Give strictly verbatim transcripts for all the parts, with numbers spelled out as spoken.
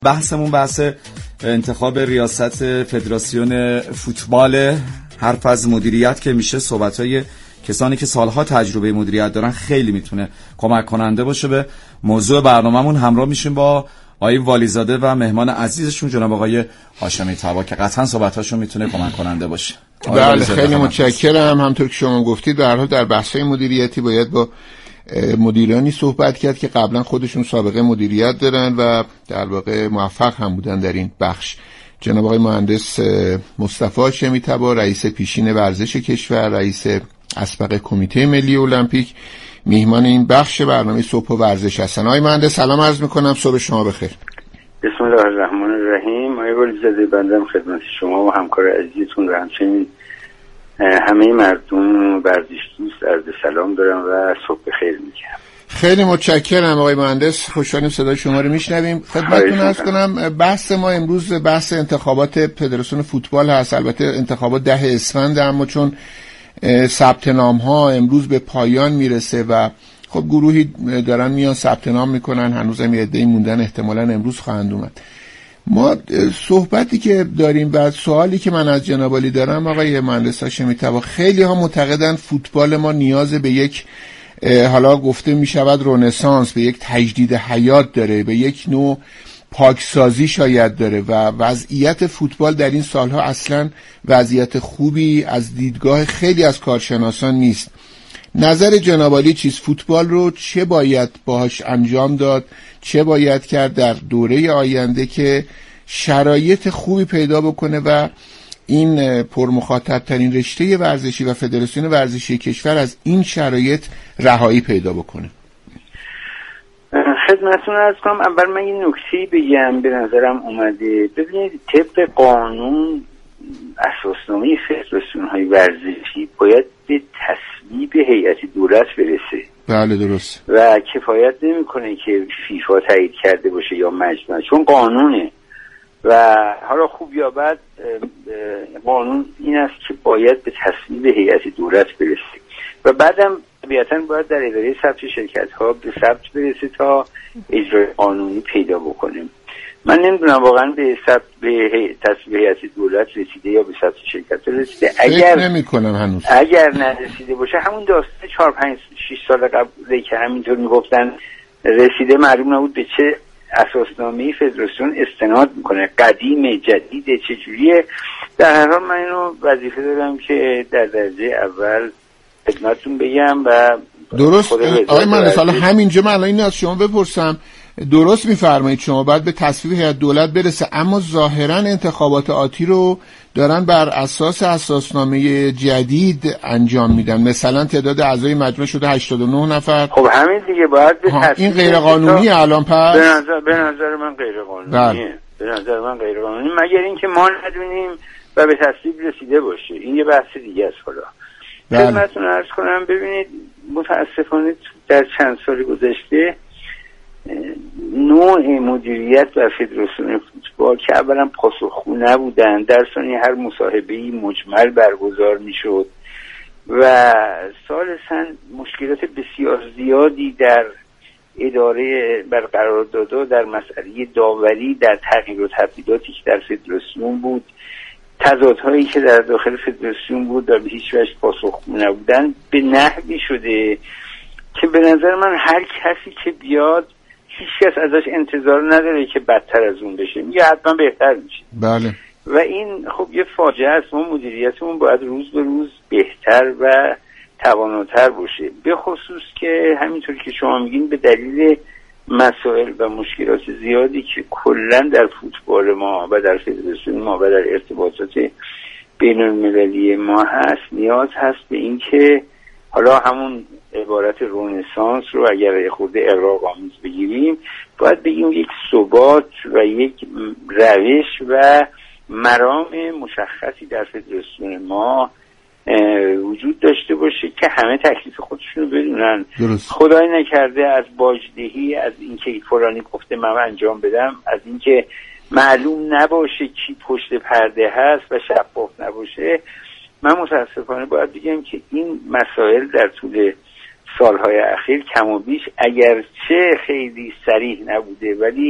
بحثمون بحث انتخاب ریاست فدراسیون فوتبال. حرف از مدیریت که میشه، صحبت‌های کسانی که سالها تجربه مدیریت دارن خیلی میتونه کمک کننده باشه. به موضوع برنامه‌مون همراه میشیم با آقای والیزاده و مهمان عزیزشون جناب آقای هاشمی طبا که قطعا صحبت‌هاشون میتونه کمک کننده باشه. بله خیلی متشکرم. همونطور که شما گفتید به هر حال در بحث‌های مدیریتی باید با مدیرانی صحبت کرد که قبلا خودشون سابقه مدیریت دارن و در واقع موفق هم بودن در این بخش. جناب آقای مهندس مصطفی هاشمی طبا، رئیس پیشین ورزش کشور، رئیس اسبق کمیته ملی المپیک، میهمان این بخش برنامه صبح و ورزش هستن. آقای مهندس سلام عرض میکنم، صبح شما بخیر. بسم الله الرحمن الرحیم. آقای والیزاده بنده خدمت شما و همکار عزیزتون و همچنین همه مردم ورزش دوست عرض سلام دارم و صبح بخیر میگم. خیلی متشکرم آقای مهندس، خوشحالیم صدای شما رو میشنویم. خدمتتون عرض کنم بحث ما امروز بحث انتخابات فدراسیون فوتبال هست. البته انتخابات ده اسفند، اما چون ثبت نام ها امروز به پایان میرسه و خب گروهی دارن میان ثبت نام میکنن، هنوزم یه عده‌ای موندن، احتمالاً امروز خواهند اومد. ما صحبتی که داریم و سوالی که من از جناب عالی دارم آقای مهندس هاشمی طبا، خیلی ها معتقدن فوتبال ما نیاز به یک حالا گفته می شود رنسانس، به یک تجدید حیات داره، به یک نوع پاکسازی شاید داره و وضعیت فوتبال در این سالها اصلا وضعیت خوبی از دیدگاه خیلی از کارشناسان نیست. نظر جناب عالی چیست؟ فوتبال رو چه باید باهاش انجام داد؟ چه باید کرد در دوره آینده که شرایط خوبی پیدا بکنه و این پرمخاطب ترین رشته ورزشی و فدراسیون ورزشی کشور از این شرایط رهایی پیدا بکنه؟ خدمتتون عرض کنم، اول من یه نکته بگم به نظرم اومده. ببینید طبق قانون اساسنامه فدراسیون های ورزشی باید به تصویب هیئت دولت برسه. بله درست. و کفایت نمیکنه که فیفا تایید کرده باشه یا مجمع، چون قانونه و حالا خوب یا بد قانون این است که باید به تصویب هیئت دولت برسه و بعدم طبیعتاً باید در اداره ثبت شرکت ها به ثبت برسه تا اجرای قانونی پیدا بکنیم. من نمیدونم واقعا به ثبت به تصویب هیئت دولت رسیده یا به ثبت شرکت ها رسیده. اگر نمی‌کنم هنوز اگر نرسیده باشه همون داستان چهار پنج شش سال قبل که همینطور میگفتن رسیده، معلوم نبود به چه اساسنامه فدراسیون استناد میکنه، قدیم جدید چجوریه. در هر حال من اینو وظیفه دارم که در درجه اول خدمتتون بگم و درست. آقای مهندس حالا همینجا من الان اینو از شما بپرسم، درست میفرمایید شما باید به تصویب هیئت دولت برسه، اما ظاهرا انتخابات آتی رو دارن بر اساس اساسنامه جدید انجام میدن. مثلا تعداد اعضای مجمع شده هشتاد و نه نفر. خب همین دیگه باید به تصویب. این غیر قانونی الان پس؟ به نظر به نظر من غیر قانونیه. به نظر من غیر قانونی، مگر اینکه ما ندونیم و به تصویب رسیده باشه. این یه بحث دیگه است. حالا خدمتتون عرض کنم، ببینید متاسفانه در چند سال گذشته نوع مدیریت و فدراسیون فوتبال که اولا پاسخگو نبودن، در ثانی هر مصاحبه‌ای مجمل برگزار میشد و ثالثاً مشکلات بسیار زیادی در اداره برقرار داده در مسئله داوری، در تغییر و تبدیلاتی که در فدراسیون بود، تضادهایی که در داخل فدراسیون بود و به هیچ وجه پاسخگو نبودن، به نحوی شده که به نظر من هر کسی که بیاد هیچ کس ازش انتظار نداره که بدتر از اون بشه، میگه حتما بهتر میشه. بله. و این خب یه فاجعه است. ما مدیریتمون باید روز به روز بهتر و تواناتر باشه، به خصوص که همینطور که شما میگین به دلیل مسائل و مشکلات زیادی که کلا در فوتبال ما و در فدراسیون ما و در ارتباطات بین المللی ما هست، نیاز هست به این که حالا همون عبارت رنسانس رو اگر خورده اغراق‌آمیز بگیریم، باید بگیم یک ثبات و یک روش و مرام مشخصی در فدراسیون ما وجود داشته باشه که همه تکلیف خودشونو بدونن. درست. خدای نکرده از باجدهی، از اینکه فلانی گفته من انجام بدم، از اینکه معلوم نباشه کی پشت پرده هست و شفاف نباشه. من متاسفانه باید بگم که این مسائل در طول سالهای اخیر کم و بیش اگرچه خیلی صریح نبوده ولی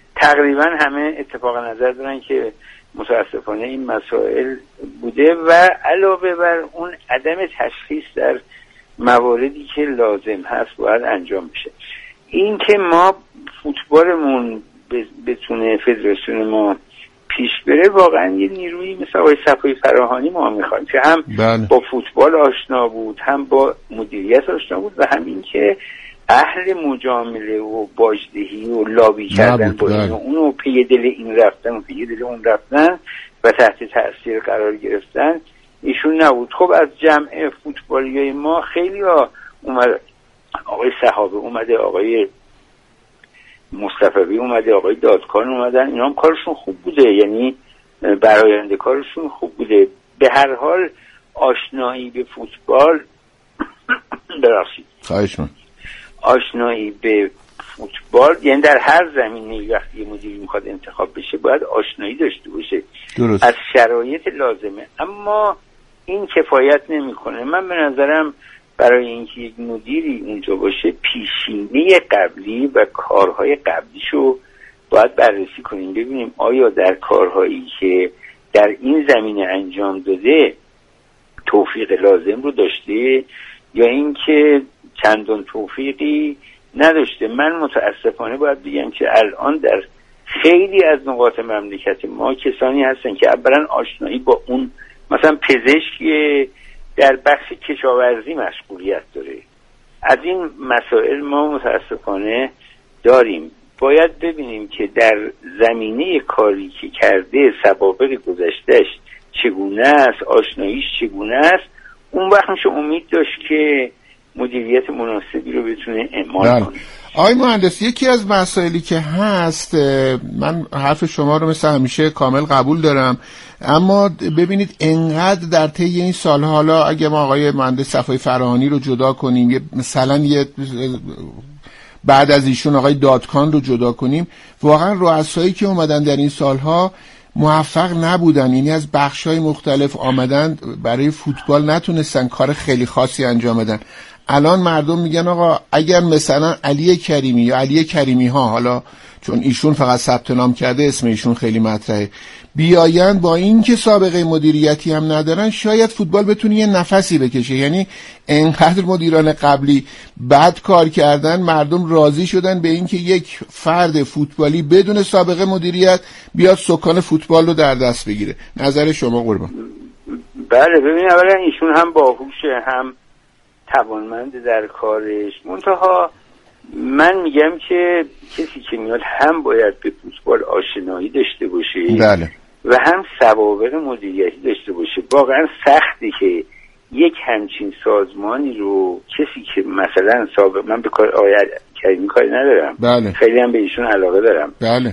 تقریبا همه اتفاق نظر دارن که متاسفانه این مسائل بوده و علاوه بر اون عدم تشخیص در مواردی که لازم هست باید انجام بشه. این که ما فوتبالمون بتونه فدراسیون ما پیش بره واقعا یه نیروی مثل آقای صفای فراهانی ما میخوایم که هم بله. با فوتبال آشنا بود، هم با مدیریت آشنا بود و هم این که اهل مجامله و باجدهی و لابی کردن با این و اون و پی دل این رفتن و پی دل اون رفتن و تحت تأثیر قرار گرفتن ایشون نبود. خب از جمع فوتبالیای ما خیلی ها اومد، آقای صحابه اومده، آقای مصطفی اومده، آقای دادکان اومدن، اینا هم کارشون خوب بوده، یعنی براینده کارشون خوب بوده. به هر حال آشنایی به فوتبال درستید خواهش من آشنایی به فوتبال یعنی در هر زمینه وقتی مدیری میخواد انتخاب بشه باید آشنایی داشته باشه درست. از شرایط لازمه، اما این کفایت نمیکنه. من به نظرم برای اینکه یک مدیری اونجا باشه پیشینه قبلی و کارهای قبلیشو باید بررسی کنیم، ببینیم آیا در کارهایی که در این زمینه انجام داده توفیق لازم رو داشته یا اینکه چندان توفیقی نداشته. من متاسفانه باید بگم که الان در خیلی از نقاط مملکت ما کسانی هستن که اولا آشنایی با اون مثلا پزشکی در بخش کشاورزی مشغولیت داره. از این مسائل ما متاسفانه داریم. باید ببینیم که در زمینه کاری که کرده سوابق گذشتهش چگونه است، آشناییش چگونه است، اون وقت میشه امید داشت که مدیریت مناسبی رو بتونه اعمال کنه. آقای مهندس، یکی از مسائلی که هست، من حرف شما رو مثل همیشه کامل قبول دارم، اما ببینید انقدر در طی این سال، حالا اگه ما آقای مهندس صفای فراهانی رو جدا کنیم، یه مثلا یه بعد از ایشون آقای دادکان رو جدا کنیم، واقعا رؤسایی که اومدن در این سالها موفق نبودن، یعنی از بخش‌های مختلف آمدن برای فوتبال نتونستن کار خیلی خاصی انجام بدن. الان مردم میگن آقا اگر مثلا علی کریمی یا علی کریمی ها، حالا چون ایشون فقط ثبت نام کرده اسم ایشون خیلی مطرحه، بیاین با این که سابقه مدیریتی هم ندارن شاید فوتبال بتونه یه نفسی بکشه. یعنی انقدر مدیران قبلی بد کار کردن مردم راضی شدن به این که یک فرد فوتبالی بدون سابقه مدیریت بیاد سکان فوتبال رو در دست بگیره. نظر شما قربان؟ بله ببین، اولا ایشون هم باهوشه هم توانمند در کارش، منتها من میگم که کسی که میاد هم باید به فوتبال آشنایی داشته باشه بله. و هم سوابق مدیریتی داشته باشه. واقعا سخته که یک همچین سازمانی رو کسی که مثلا سابق، من به کار آقای کریمی کاری ندارم بله. خیلی هم به ایشون علاقه دارم بله.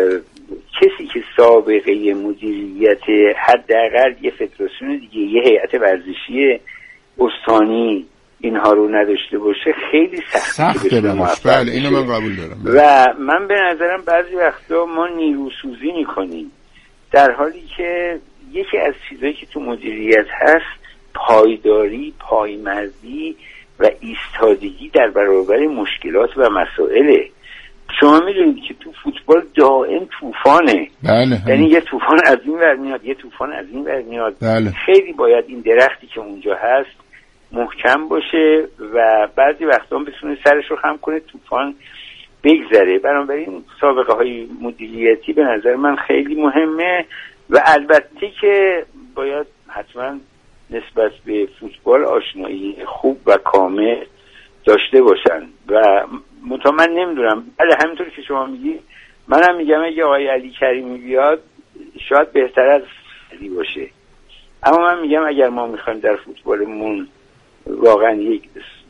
کسی که سابقه مدیریت حداقل یه فدراسیون دیگه، یه هیئت ورزشی استانی اینها رو نداشته باشه خیلی سخته. سخته بشه. بله اینو من قبول دارم. و من به نظرم بعضی وقتا ما نیروسوزی میکنیم در حالی که یکی از چیزایی که تو مدیریت هست پایداری، پایمردی و ایستادگی در برابر مشکلات و مسائله. شما میدونید که تو فوتبال دائم طوفانه. بله. یعنی یه طوفان از این ور میاد، یه طوفان از این ور میاد. بله. خیلی باید این درختی که اونجا هست محکم باشه و بعضی وقتا بتونه سرش رو خم کنه طوفان بگذره. بنابراین سابقه های مدیریتی به نظر من خیلی مهمه و البته که باید حتما نسبت به فوتبال آشنایی خوب و کامل داشته باشن و منتها من نمیدونم. بله همینطور که شما میگی منم میگم اگه آقای علی کریمی بیاد شاید بهتر از علی باشه، اما من میگم اگر ما میخوایم در فوتبالمون واقعا یک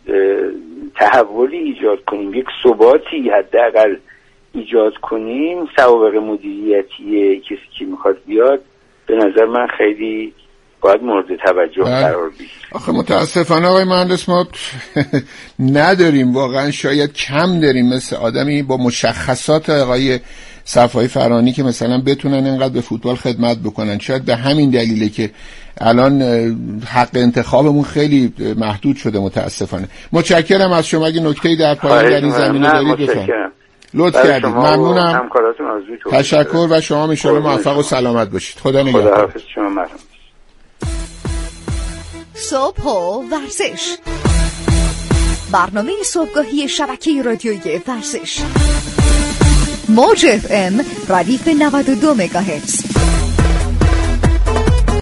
تحولی ایجاد کنیم، یک ثباتی حداقل ایجاد کنیم، سوابق مدیریتی کسی که میخواد بیاد به نظر من خیلی باید مورد توجه قرار بگیره. آخه متاسفانه آقای مهندس ما نداریم، واقعا شاید کم داریم مثل آدمی با مشخصات آقای صفای فراهانی که مثلا بتونن اینقدر به فوتبال خدمت بکنن. شاید به همین دلیله که الان حق انتخابمون خیلی محدود شده متاسفانه. متشکرم از شما. اگه نکته‌ای در پایان در این زمینه دارید بفرمایید. لطف کردید. ممنونم. همکاراتون آرزوی توفیق. تشکر و شما ان شاءالله موفق و سلامت باشید. خدا نگهدار. خداحافظ شما. ممنون. صبح و ورزش، برنامه صبحگاهی شبکه رادیویی ورزش، موج اف ام ردیف نود و دو مگاهرتز.